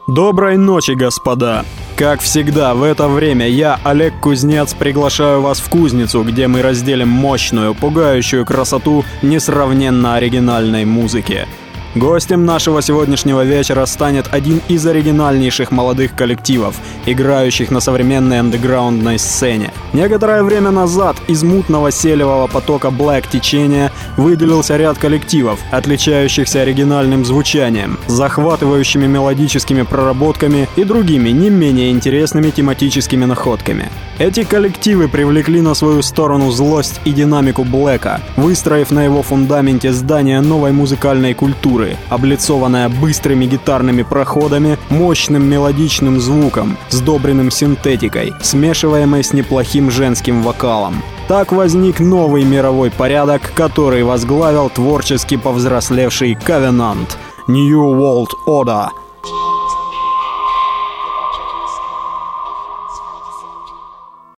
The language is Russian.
Доброй ночи, господа! Как всегда, в это время я, Олег Кузнец, приглашаю вас в кузницу, где мы разделим мощную, пугающую красоту несравненно оригинальной музыки. Гостем нашего сегодняшнего вечера станет один из оригинальнейших молодых коллективов, играющих на современной андеграундной сцене. Некоторое время назад из мутного селевого потока Black течения выделился ряд коллективов, отличающихся оригинальным звучанием, захватывающими мелодическими проработками и другими не менее интересными тематическими находками. Эти коллективы привлекли на свою сторону злость и динамику Блэка, выстроив на его фундаменте здание новой музыкальной культуры, облицованная быстрыми гитарными проходами, мощным мелодичным звуком, сдобренным синтетикой, смешиваемой с неплохим женским вокалом. Так возник новый мировой порядок, который возглавил творчески повзрослевший Covenant — New World Order.